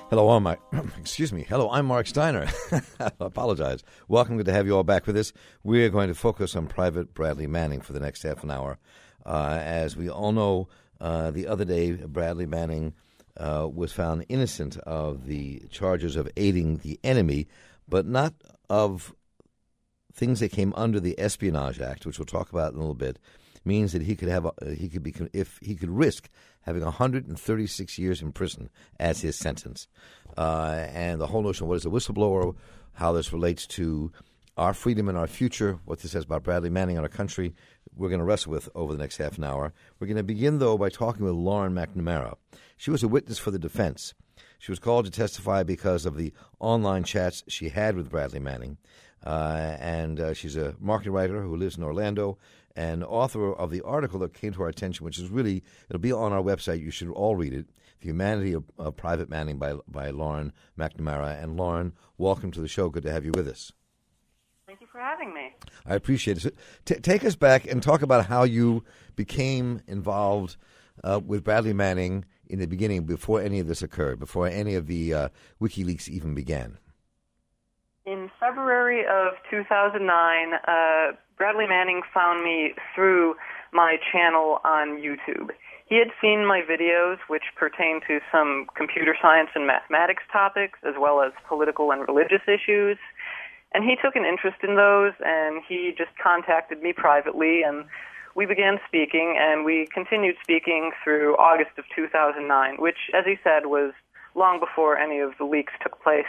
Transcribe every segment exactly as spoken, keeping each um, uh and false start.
Hello, I'm Mike. Excuse me. Hello, I'm Mark Steiner. I apologize. Welcome. Good to have you all back with us. We're going to focus on Private Bradley Manning for the next half an hour. Uh, as we all know, uh, the other day, Bradley Manning uh, was found innocent of the charges of aiding the enemy, but not of things that came under the Espionage Act, which we'll talk about in a little bit. Means that he could have, a, he could be, if he could risk having one hundred thirty-six years in prison as his sentence. Uh, and the whole notion of what is a whistleblower, how this relates to our freedom and our future, what this says about Bradley Manning and our country, we're going to wrestle with over the next half an hour. We're going to begin, though, by talking with Lauren McNamara. She was a witness for the defense. She was called to testify because of the online chats she had with Bradley Manning. Uh, and uh, she's a marketing writer who lives in Orlando and author of the article that came to our attention, which is really, it'll be on our website. You should all read it, The Humanity of, of Private Manning by, by Lauren McNamara. And Lauren, welcome to the show. Good to have you with us. Thank you for having me. I appreciate it. So, t- take us back and talk about how you became involved uh, with Bradley Manning in the beginning, before any of this occurred, before any of the uh, WikiLeaks even began. In February of two thousand nine, uh, Bradley Manning found me through my channel on YouTube. He had seen my videos, which pertain to some computer science and mathematics topics, as well as political and religious issues. And he took an interest in those, and he just contacted me privately, and we began speaking, and we continued speaking through August of two thousand nine, which, as he said, was long before any of the leaks took place.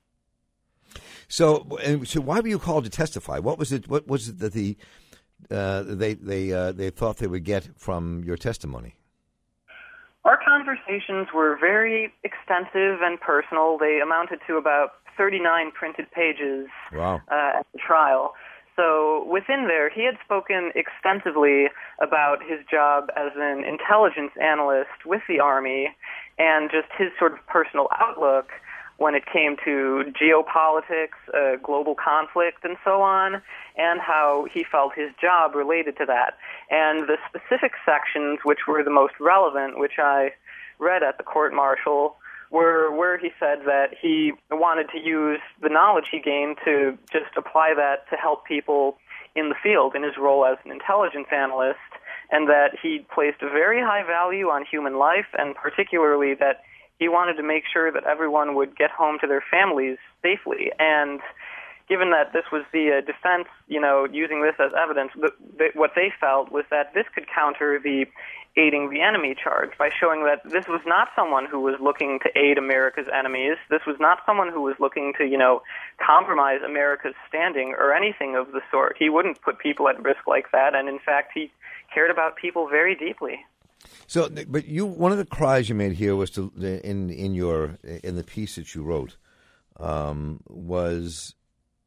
So, so why were you called to testify? What was it? What was it that the uh, they they uh, they thought they would get from your testimony? Our conversations were very extensive and personal. They amounted to about thirty-nine printed pages. Wow. uh, at the trial. So within there, he had spoken extensively about his job as an intelligence analyst with the Army and just his sort of personal outlook when it came to geopolitics, uh, global conflict, and so on, and how he felt his job related to that. And the specific sections which were the most relevant, which I read at the court-martial, were where he said that he wanted to use the knowledge he gained to just apply that to help people in the field in his role as an intelligence analyst, and that he placed a very high value on human life, and particularly that he wanted to make sure that everyone would get home to their families safely. And given that this was the uh, defense, you know, using this as evidence, th- th- what they felt was that this could counter the aiding the enemy charge by showing that this was not someone who was looking to aid America's enemies. This was not someone who was looking to, you know, compromise America's standing or anything of the sort. He wouldn't put people at risk like that, and in fact, he cared about people very deeply. So, but you, one of the cries you made here was to in in your in the piece that you wrote um, was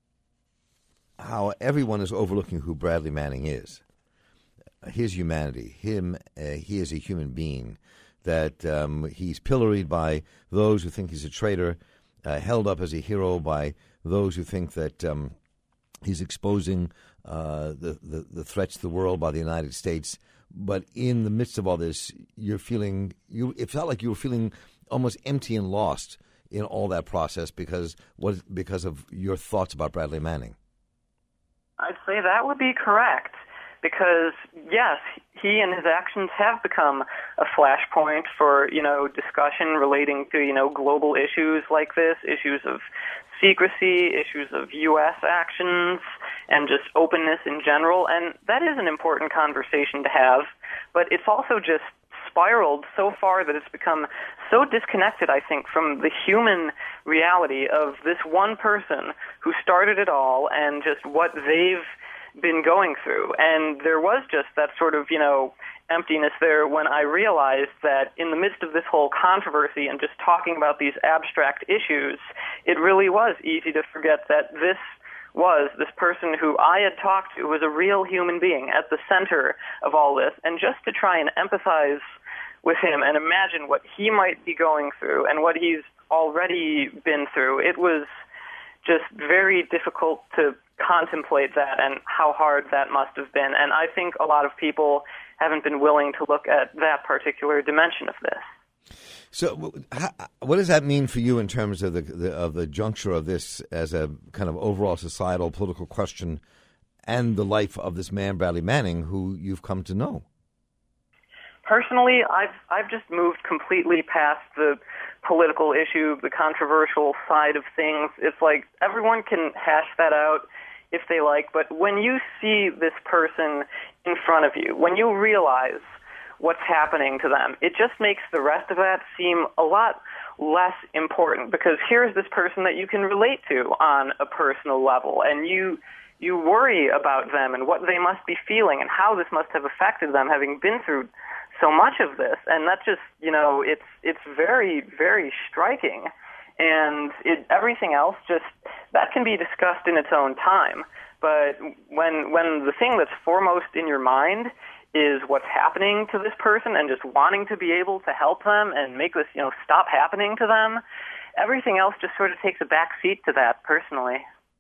how everyone is overlooking who Bradley Manning is, his humanity, him. Uh, he is a human being. That um, he's pilloried by those who think he's a traitor, uh, held up as a hero by those who think that um, he's exposing uh, the, the the threats to the world by the United States. But in the midst of all this, you're feeling you. It felt like you were feeling almost empty and lost in all that process because what because of your thoughts about Bradley Manning. I'd say that would be correct, because yes, he and his actions have become a flashpoint for, you know, discussion relating to, you know, global issues like this, issues of secrecy, issues of U S actions, and just openness in general. And that is an important conversation to have, but it's also just spiraled so far that it's become so disconnected, I think, from the human reality of this one person who started it all and just what they've been going through. And there was just that sort of, you know, emptiness there when I realized that in the midst of this whole controversy and just talking about these abstract issues, it really was easy to forget that this was this person who I had talked to was a real human being at the center of all this. And just to try and empathize with him and imagine what he might be going through and what he's already been through, it was just very difficult to contemplate that and how hard that must have been. And I think a lot of people haven't been willing to look at that particular dimension of this. So, how, what does that mean for you in terms of the, the of the juncture of this as a kind of overall societal political question, and the life of this man, Bradley Manning, who you've come to know? Personally, I've I've just moved completely past the political issue, the controversial side of things. It's like everyone can hash that out if they like, but when you see this person in front of you, when you realize what's happening to them, it just makes the rest of that seem a lot less important, because here's this person that you can relate to on a personal level, and you you worry about them and what they must be feeling and how this must have affected them, having been through so much of this. And that just, you know, it's it's very, very striking. And it, everything else, just, that can be discussed in its own time. But when when the thing that's foremost in your mind is what's happening to this person and just wanting to be able to help them and make this, you know, stop happening to them, everything else just sort of takes a back seat to that, personally.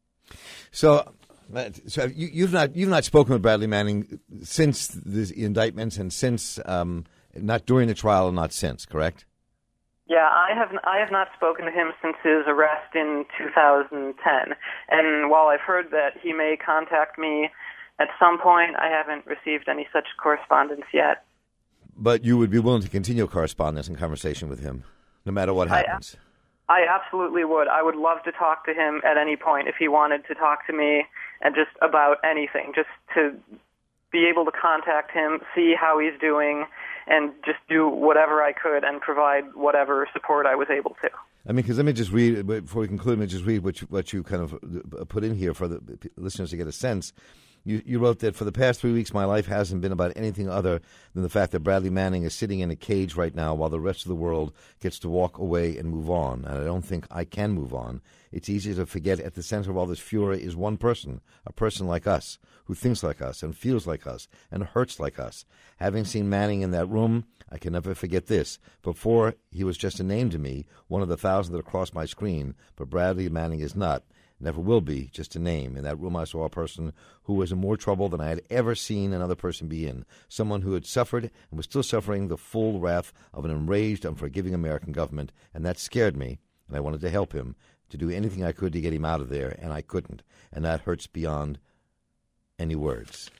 So, so you, you've not you've not spoken with Bradley Manning since the indictments and since um, not during the trial and not since, correct? Yeah, I have I have not spoken to him since his arrest in two thousand ten. And while I've heard that he may contact me at some point, I haven't received any such correspondence yet. But you would be willing to continue correspondence and conversation with him, no matter what happens? I, I absolutely would. I would love to talk to him at any point if he wanted to talk to me, and just about anything, just to be able to contact him, see how he's doing, and just do whatever I could and provide whatever support I was able to. I mean, because let me just read, before we conclude, let me just read what you, what you kind of put in here for the listeners to get a sense. You, you wrote that for the past three weeks, my life hasn't been about anything other than the fact that Bradley Manning is sitting in a cage right now while the rest of the world gets to walk away and move on. And I don't think I can move on. It's easy to forget at the center of all this fury is one person, a person like us, who thinks like us and feels like us and hurts like us. Having seen Manning in that room, I can never forget this. Before, he was just a name to me, one of the thousand that crossed my screen, but Bradley Manning is not. Never will be, just a name. In that room I saw a person who was in more trouble than I had ever seen another person be in. Someone who had suffered and was still suffering the full wrath of an enraged, unforgiving American government, and that scared me, and I wanted to help him, to do anything I could to get him out of there, and I couldn't. And that hurts beyond any words.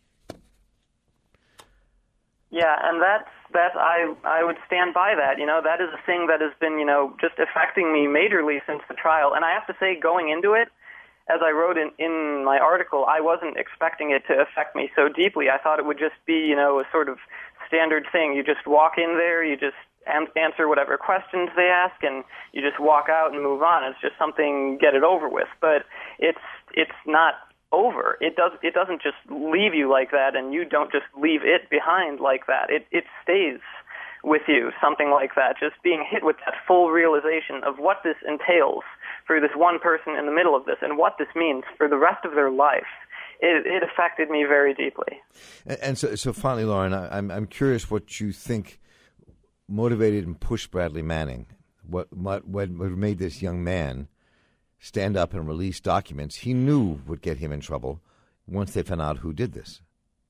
Yeah, and that's that. I I would stand by that. You know, that is a thing that has been, you know, just affecting me majorly since the trial. And I have to say, going into it, as I wrote in, in my article, I wasn't expecting it to affect me so deeply. I thought it would just be, you know, a sort of standard thing. You just walk in there, you just an- answer whatever questions they ask, and you just walk out and move on. It's just something, get it over with. But it's it's not over. It does. It doesn't just leave you like that, and you don't just leave it behind like that. It it stays with you, something like that. Just being hit with that full realization of what this entails for this one person in the middle of this, and what this means for the rest of their life. It, it affected me very deeply. And, and so, so finally, Lauren, I, I'm I'm curious what you think motivated and pushed Bradley Manning. What what what made this young man stand up and release documents he knew would get him in trouble once they found out who did this?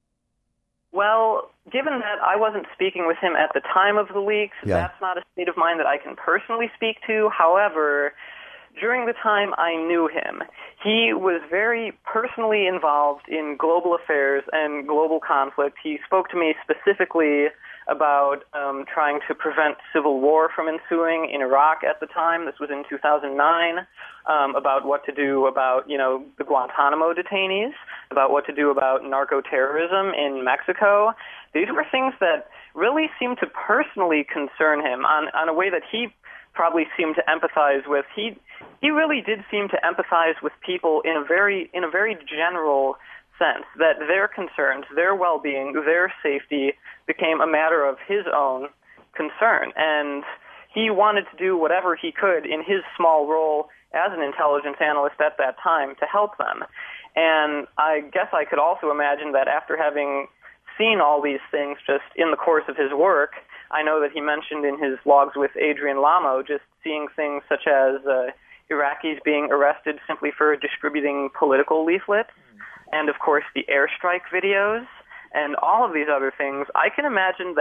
Well, given that I wasn't speaking with him at the time of the leaks, yeah. that's not a state of mind that I can personally speak to. However, during the time I knew him, he was very personally involved in global affairs and global conflict. He spoke to me specifically about um, trying to prevent civil war from ensuing in Iraq at the time. This was in two thousand nine, um, about what to do about, you know, the Guantanamo detainees, about what to do about narco-terrorism in Mexico. These were things that really seemed to personally concern him on, on a way that he probably seemed to empathize with. He he really did seem to empathize with people in a very in a very general sense, that their concerns, their well-being, their safety became a matter of his own concern. And he wanted to do whatever he could in his small role as an intelligence analyst at that time to help them. And I guess I could also imagine that after having seen all these things just in the course of his work, I know that he mentioned in his logs with Adrian Lamo just seeing things such as uh, Iraqis being arrested simply for distributing political leaflets, and of course the airstrike videos, and all of these other things. I can imagine that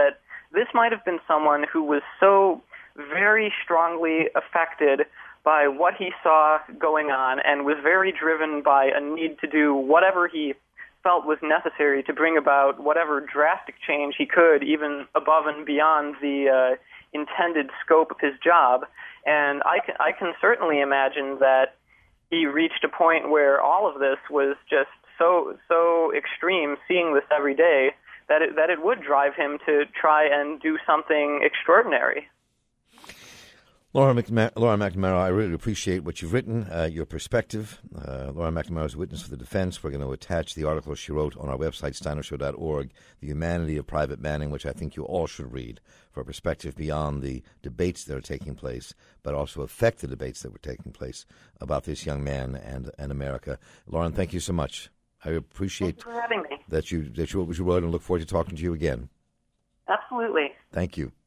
this might have been someone who was so very strongly affected by what he saw going on and was very driven by a need to do whatever he felt was necessary to bring about whatever drastic change he could, even above and beyond the uh, intended scope of his job. And I can, I can certainly imagine that he reached a point where all of this was just so so extreme, seeing this every day, that it, that it would drive him to try and do something extraordinary. Laura, McNamara, Laura McNamara, I really appreciate what you've written, uh, your perspective. Uh, Laura McNamara is a witness for the defense. We're going to attach the article she wrote on our website, steiner show dot org, The Humanity of Private Manning, which I think you all should read for a perspective beyond the debates that are taking place, but also affect the debates that were taking place about this young man and, and America. Lauren, thank you so much. I appreciate Thanks for having me. that you that you, you wrote, and look forward to talking to you again. Absolutely. Thank you.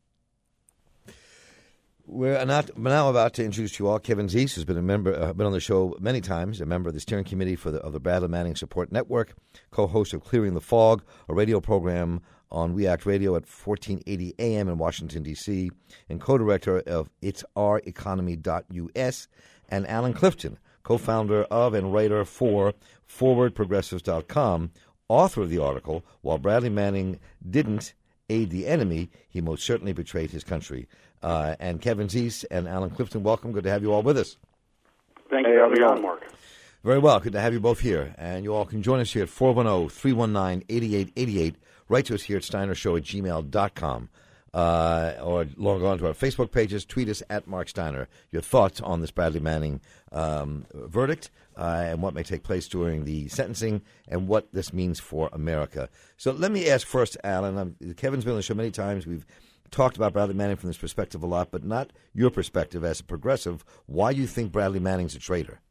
We're not, now about to introduce to you all Kevin Zeese, who's been a member, uh, been on the show many times, a member of the steering committee for the, of the Bradley Manning Support Network, co-host of Clearing the Fog, a radio program on React Radio at fourteen eighty A M in Washington, D C, and co-director of its our economy dot U S, and Alan Clifton, co-founder of and writer for forward progressives dot com, author of the article, While Bradley Manning Didn't Aid the Enemy, He Most Certainly Betrayed His Country. Uh, and Kevin Zeese and Alan Clifton, welcome. Good to have you all with us. Thank you for having me on, Mark. Very well. Good to have you both here. And you all can join us here at four one zero, three one nine, eight eight eight eight. Write to us here at steiner show at gmail dot com. Uh, or log on to our Facebook pages. Tweet us at Mark Steiner. Your thoughts on this Bradley Manning um, verdict uh, and what may take place during the sentencing and what this means for America. So let me ask first, Alan. Um, Kevin's been on the show many times. We've talked about Bradley Manning from this perspective a lot, but not your perspective as a progressive. Why do you think Bradley Manning's a traitor?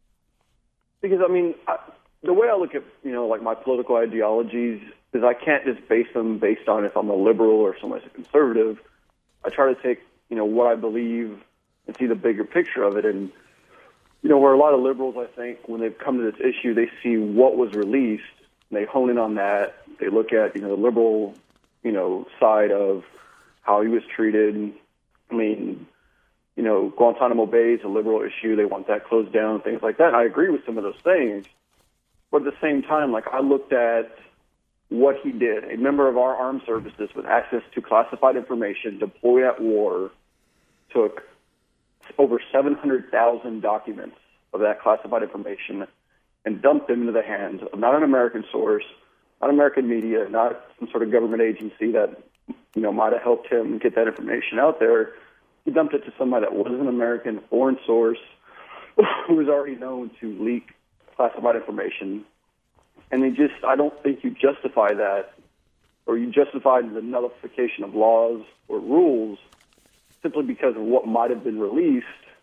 Because, I mean, I, the way I look at, you know, like my political ideologies is I can't just base them based on if I'm a liberal or if somebody's a conservative. I try to take, you know, what I believe and see the bigger picture of it. And, you know, where a lot of liberals, I think, when they've come to this issue, they see what was released, and they hone in on that. They look at, you know, the liberal, you know, side of how he was treated. I mean, you know, Guantanamo Bay is a liberal issue. They want that closed down, things like that. And I agree with some of those things. But at the same time, like, I looked at what he did. A member of our armed services with access to classified information deployed at war took over seven hundred thousand documents of that classified information and dumped them into the hands of not an American source, not American media, not some sort of government agency that, you know, might have helped him get that information out there. He dumped it to somebody that was an American foreign source who was already known to leak classified information. And they just, I don't think you justify that, or you justify the nullification of laws or rules simply because of what might have been released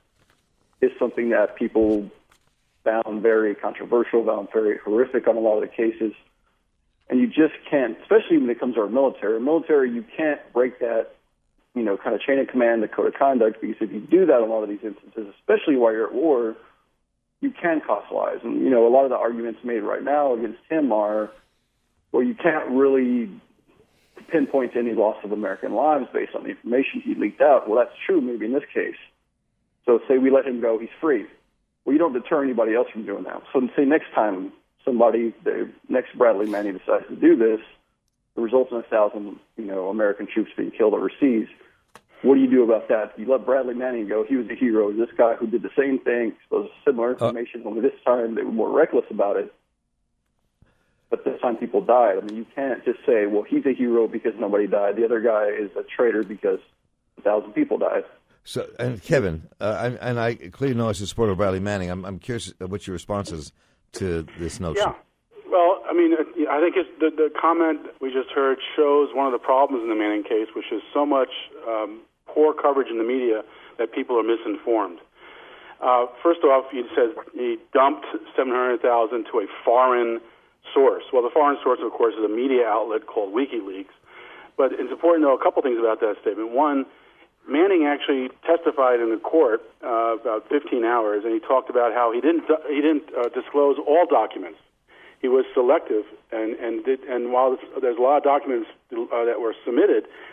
is something that people found very controversial, found very horrific on a lot of the cases. And you just can't, especially when it comes to our military. Military, you can't break that, you know, kind of chain of command, the code of conduct, because if you do that in a lot of these instances, especially while you're at war, you can cost lives. And, you know, a lot of the arguments made right now against him are, well, you can't really pinpoint to any loss of American lives based on the information he leaked out. Well, that's true maybe in this case. So say we let him go, he's free. Well, you don't deter anybody else from doing that. So say next time somebody, the next Bradley Manning decides to do this, it results in a thousand, you know, American troops being killed overseas. What do you do about that? You let Bradley Manning go. He was a hero. This guy who did the same thing, exposed similar information, uh, only this time they were more reckless about it. But this time people died. I mean, you can't just say, well, he's a hero because nobody died. The other guy is a traitor because a thousand people died. So, and Kevin, uh, and, and I clearly know as a supporter of Bradley Manning, I'm, I'm curious what your response is to this notion. Yeah. Well, I mean, I think it's the, the comment we just heard shows one of the problems in the Manning case, which is so much um, poor coverage in the media that people are misinformed. Uh, first off, he says he dumped seven hundred thousand to a foreign source. Well, the foreign source, of course, is a media outlet called WikiLeaks. But it's important to know a couple things about that statement. One, Manning actually testified in the court uh, about fifteen hours, and he talked about how he didn't he didn't uh, disclose all documents. He was selective, and and did, and while there's a lot of documents uh, that were submitted,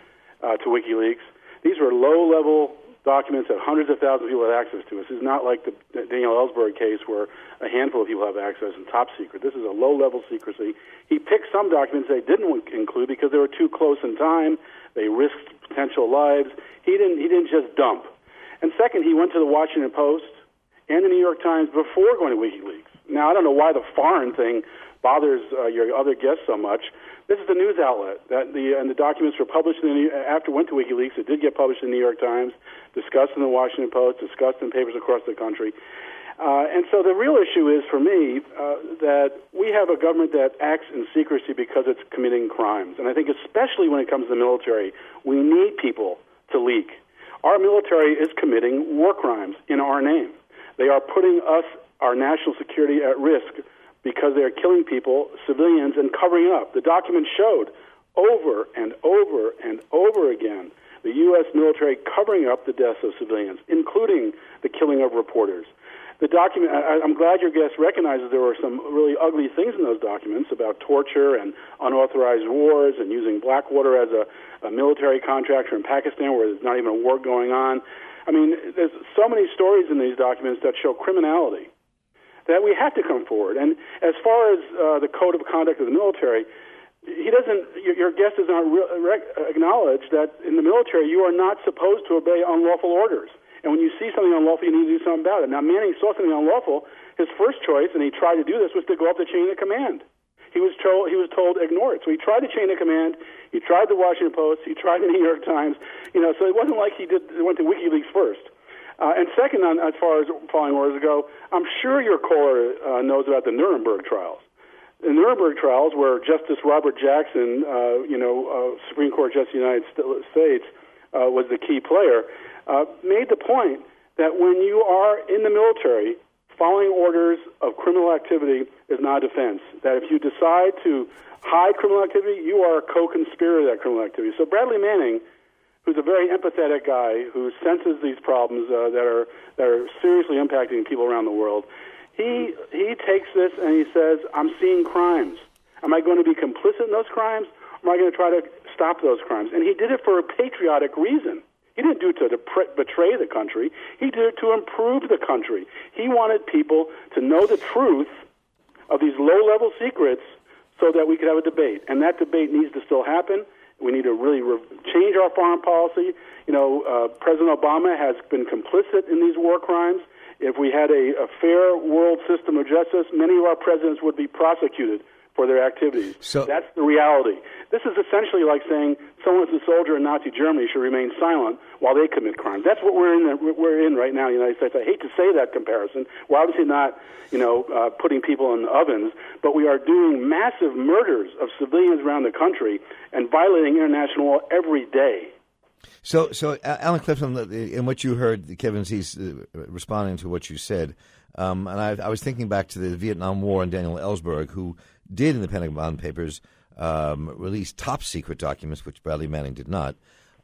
uh, to WikiLeaks. These were low-level documents that hundreds of thousands of people had access to. This is not like the Daniel Ellsberg case where a handful of people have access and top secret. This is a low-level secrecy. He picked some documents they didn't include because they were too close in time. They risked potential lives. He didn't. He didn't just dump. And second, he went to the Washington Post and the New York Times before going to WikiLeaks. Now, I don't know why the foreign thing bothers uh, your other guests so much. This is a news outlet that the and the documents were published in the, after it went to WikiLeaks. It did get published in the New York Times, discussed in the Washington Post, discussed in papers across the country. Uh, and so the real issue is, for me, uh, that we have a government that acts in secrecy because it's committing crimes. And I think especially when it comes to the military, we need people to leak. Our military is committing war crimes in our name. They are putting us, our national security, at risk because they are killing people, civilians, and covering up. The document showed over and over and over again the U S military covering up the deaths of civilians, including the killing of reporters. The document, I, I'm glad your guest recognizes there were some really ugly things in those documents about torture and unauthorized wars and using Blackwater as a, a military contractor in Pakistan where there's not even a war going on. I mean, there's so many stories in these documents that show criminality that we have to come forward. And as far as uh, the code of conduct of the military, he doesn't. Your, your guest does not re- rec- acknowledge that in the military you are not supposed to obey unlawful orders. And when you see something unlawful, you need to do something about it. Now, Manning saw something unlawful. His first choice, and he tried to do this, was to go up the chain of command. He was told he was told ignore it. So he tried the chain of command. He tried the Washington Post. He tried the New York Times. You know, so it wasn't like he did went to WikiLeaks first. Uh, and second, on, as far as following orders go, I'm sure your caller uh, knows about the Nuremberg trials. The Nuremberg trials, where Justice Robert Jackson, uh, you know, uh, Supreme Court Justice of the United States, uh, was the key player, uh, made the point that when you are in the military, following orders of criminal activity is not a defense. That if you decide to hide criminal activity, you are a co-conspirator to that criminal activity. So Bradley Manning, who's a very empathetic guy who senses these problems uh, that are that are seriously impacting people around the world, he he takes this and he says, I'm seeing crimes. Am I going to be complicit in those crimes, or am I going to try to stop those crimes? And he did it for a patriotic reason. He didn't do it to depre- betray the country. He did it to improve the country. He wanted people to know the truth of these low-level secrets so that we could have a debate. And that debate needs to still happen. We need to really re- change our foreign policy. You know, uh, President Obama has been complicit in these war crimes. If we had a, a fair world system of justice, many of our presidents would be prosecuted for their activities. So that's the reality. This is essentially like saying someone who's a soldier in Nazi Germany should remain silent while they commit crimes. That's what we're in. We're in right now in the United States. I hate to say that comparison. We're obviously not, you know, uh, putting people in ovens, but we are doing massive murders of civilians around the country and violating international law every day. So, so Alan Clifton, in what you heard, Kevin Zeese uh, responding to what you said, um, and I, I was thinking back to the Vietnam War and Daniel Ellsberg, who did in the Pentagon Papers um, release top-secret documents, which Bradley Manning did not,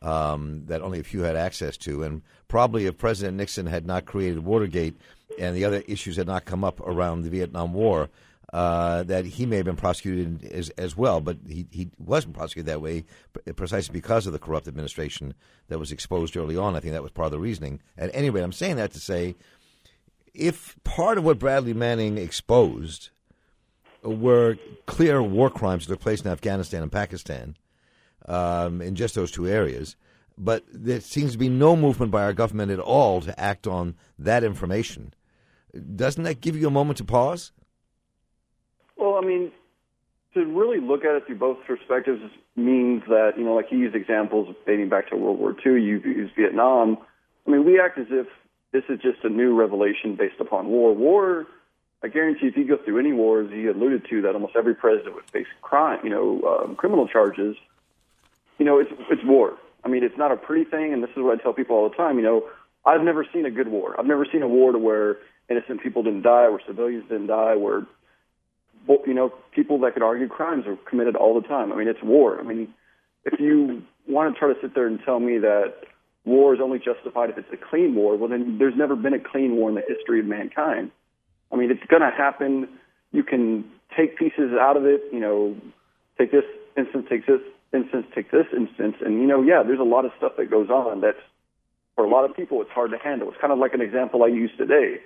um, that only a few had access to. And probably if President Nixon had not created Watergate and the other issues had not come up around the Vietnam War, uh, that he may have been prosecuted as, as well. But he, he wasn't prosecuted that way precisely because of the corrupt administration that was exposed early on. I think that was part of the reasoning. At any rate, I'm saying that to say if part of what Bradley Manning exposed were clear war crimes that took place in Afghanistan and Pakistan, um, in just those two areas. But there seems to be no movement by our government at all to act on that information. Doesn't that give you a moment to pause? Well, I mean, to really look at it through both perspectives means that, you know, like you used examples dating back to World War Two, you used Vietnam. I mean, we act as if this is just a new revelation based upon war. War, I guarantee if you go through any wars, you alluded to that almost every president would face crime, you know, um, criminal charges. You know, it's it's war. I mean, it's not a pretty thing, and this is what I tell people all the time. You know, I've never seen a good war. I've never seen a war to where innocent people didn't die, where civilians didn't die, where, you know, people that could argue crimes are committed all the time. I mean, it's war. I mean, if you want to try to sit there and tell me that war is only justified if it's a clean war, well, then there's never been a clean war in the history of mankind. I mean, it's going to happen. You can take pieces out of it, you know, take this instance, take this instance, take this instance, and, you know, yeah, there's a lot of stuff that goes on that's, for a lot of people, it's hard to handle. It's kind of like an example I used today.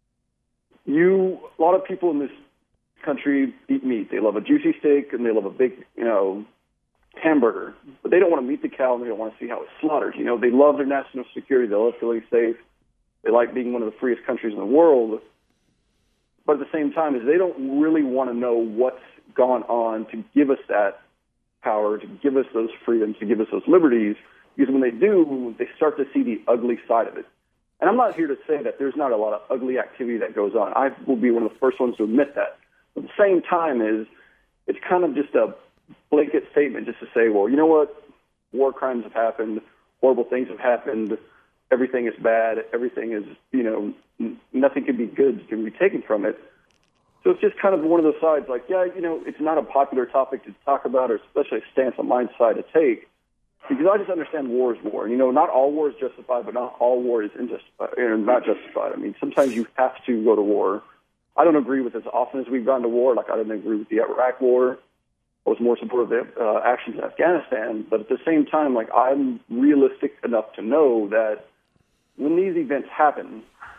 You, a lot of people in this country eat meat. They love a juicy steak and they love a big, you know, hamburger, but they don't want to meet the cow and they don't want to see how it's slaughtered. You know, they love their national security. They love feeling safe. They like being one of the freest countries in the world. But at the same time, is they don't really want to know what's gone on to give us that power, to give us those freedoms, to give us those liberties. Because when they do, they start to see the ugly side of it. And I'm not here to say that there's not a lot of ugly activity that goes on. I will be one of the first ones to admit that. But at the same time, is it's kind of just a blanket statement just to say, well, you know what? War crimes have happened. Horrible things have happened. Everything is bad. Everything is, you know, n- nothing can be good, can be taken from it. So it's just kind of one of those sides like, yeah, you know, it's not a popular topic to talk about, or especially a stance on my side to take, because I just understand war is war. You know, not all war is justified, but not all war is injustified, you know, not justified. I mean, sometimes you have to go to war. I don't agree with as often as we've gone to war. Like, I didn't agree with the Iraq War. I was more supportive of the uh, actions in Afghanistan. But at the same time, like, I'm realistic enough to know that when these events happen,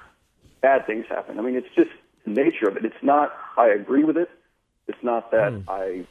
bad things happen. I mean, it's just the nature of it. It's not I agree with it. It's not that mm. I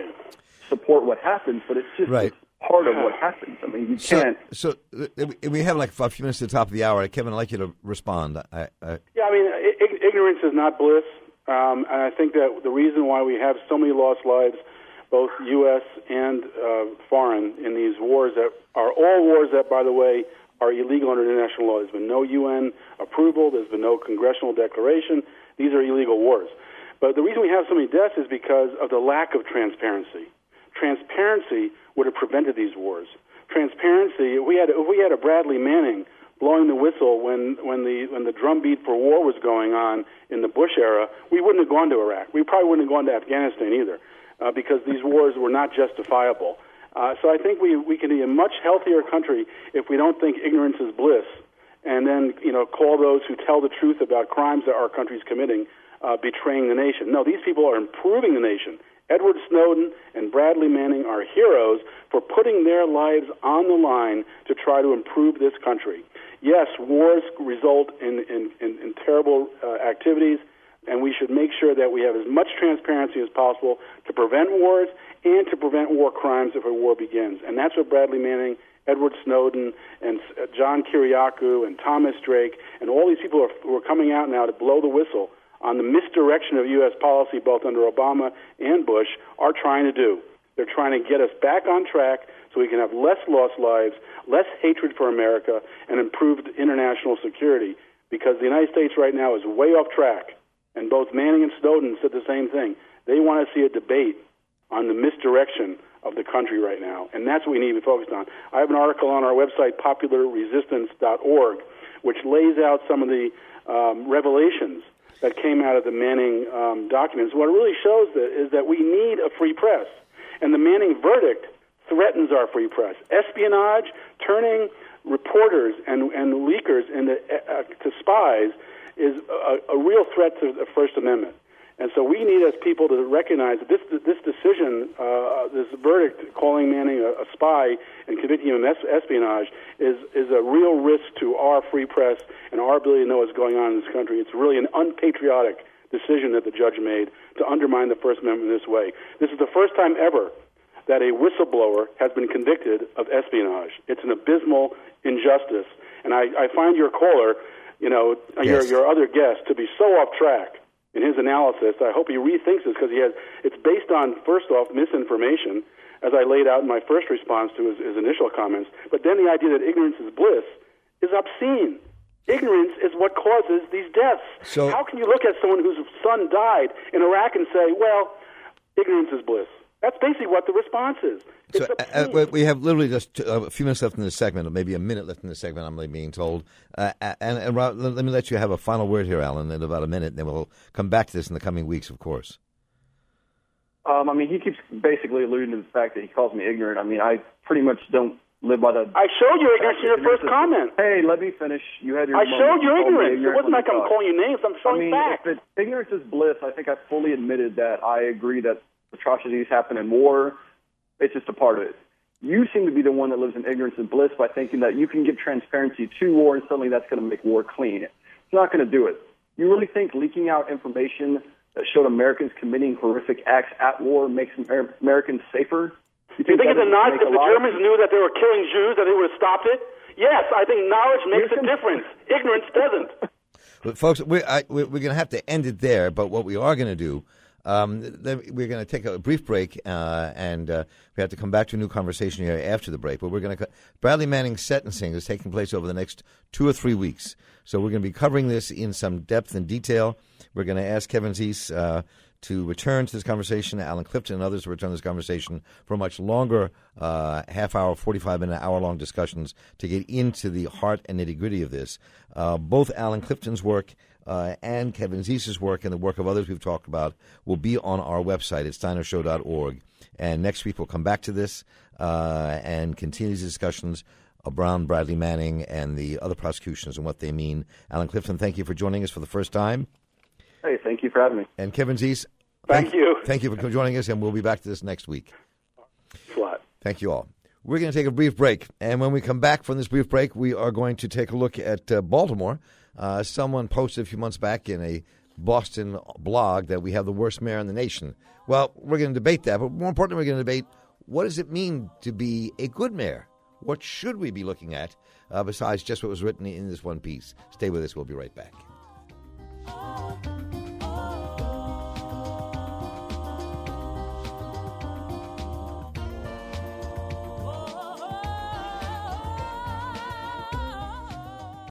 support what happens, but it's just right. it's part of what happens. I mean, you so, can't. So uh, we have like a few minutes at the top of the hour. Kevin, I'd like you to respond. I, I... Yeah, I mean, I- ignorance is not bliss. Um, and I think that the reason why we have so many lost lives, both U S and uh, foreign, in these wars that are all wars that, by the way, are illegal under international law. There's been no U N approval. There's been no congressional declaration. These are illegal wars. But the reason we have so many deaths is because of the lack of transparency. Transparency would have prevented these wars. Transparency, if we had, if we had a Bradley Manning blowing the whistle when, when the when the drumbeat for war was going on in the Bush era, we wouldn't have gone to Iraq. We probably wouldn't have gone to Afghanistan either, uh, because these wars were not justifiable. Uh, so I think we, we can be a much healthier country if we don't think ignorance is bliss, and then, you know, call those who tell the truth about crimes that our country's committing uh, betraying the nation. No, these people are improving the nation. Edward Snowden and Bradley Manning are heroes for putting their lives on the line to try to improve this country. Yes, wars result in, in, in, in terrible uh, activities, and we should make sure that we have as much transparency as possible to prevent wars and to prevent war crimes if a war begins. And that's what Bradley Manning, Edward Snowden, and John Kiriakou, and Thomas Drake, and all these people are, who are coming out now to blow the whistle on the misdirection of U S policy both under Obama and Bush are trying to do. They're trying to get us back on track so we can have less lost lives, less hatred for America, and improved international security, because the United States right now is way off track. And both Manning and Snowden said the same thing. They want to see a debate on the misdirection of the country right now, and that's what we need to be focused on. I have an article on our website, popular resistance dot org, which lays out some of the um, revelations that came out of the Manning um, documents. What it really shows that is that we need a free press, and the Manning verdict threatens our free press. Espionage, turning reporters and, and leakers into, uh, to spies is a, a real threat to the First Amendment. And so we need, as people, to recognize that this this decision, uh, this verdict calling Manning a, a spy and convicting him of espionage is, is a real risk to our free press and our ability to know what's going on in this country. It's really an unpatriotic decision that the judge made to undermine the First Amendment in this way. This is the first time ever that a whistleblower has been convicted of espionage. It's an abysmal injustice. And I, I find your caller, you know, yes. your, your other guest, to be so off track in his analysis. I hope he rethinks this, because he has. It's based on, first off, misinformation, as I laid out in my first response to his, his initial comments. But then the idea that ignorance is bliss is obscene. Ignorance is what causes these deaths. So, how can you look at someone whose son died in Iraq and say, well, ignorance is bliss? That's basically what the response is. So uh, we have literally just a few minutes left in this segment, or maybe a minute left in this segment, I'm being told. Uh, and, and let me let you have a final word here, Alan, in about a minute, and then we'll come back to this in the coming weeks, of course. Um, I mean, he keeps basically alluding to the fact that he calls me ignorant. I mean, I pretty much don't live by the... I showed you ignorance in your first comment. Hey, let me finish. You had your I showed you ignorance. It wasn't like I'm calling you names. I'm showing I mean, facts. If it, ignorance is bliss, I think I fully admitted that. I agree that atrocities happen in war. It's just a part of it. You seem to be the one that lives in ignorance and bliss by thinking that you can give transparency to war and suddenly that's going to make war clean. It's not going to do it. You really think leaking out information that showed Americans committing horrific acts at war makes Amer- Americans safer? You think, you think if the Nazis, if the Germans knew that they were killing Jews, that they would have stopped it? Yes, I think knowledge makes a difference. Ignorance doesn't. But folks, we're, I, we're going to have to end it there, but what we are going to do, um, we're going to take a brief break, uh, and uh, we have to come back to a new conversation here after the break. But we're going to Bradley Manning's sentencing is taking place over the next two or three weeks. So we're going to be covering this in some depth and detail. We're going to ask Kevin Zeese uh, to return to this conversation, Alan Clifton and others to return to this conversation for much longer, uh, half-hour, forty-five minute, hour-long discussions to get into the heart and nitty-gritty of this. Uh, both Alan Clifton's work uh, and Kevin Zeese's work and the work of others we've talked about will be on our website at steiner show dot org. And next week we'll come back to this uh, and continue these discussions around Bradley Manning and the other prosecutions and what they mean. Alan Clifton, thank you for joining us for the first time. Hey, thank you for having me. And Kevin Zeese, thank, thank you. Thank you for joining us, and we'll be back to this next week. Flat. Thank you all. We're going to take a brief break, and when we come back from this brief break, we are going to take a look at uh, Baltimore. Uh, someone posted a few months back in a Boston blog that we have the worst mayor in the nation. Well, we're going to debate that, but more importantly, we're going to debate what does it mean to be a good mayor? What should we be looking at uh, besides just what was written in this one piece? Stay with us. We'll be right back.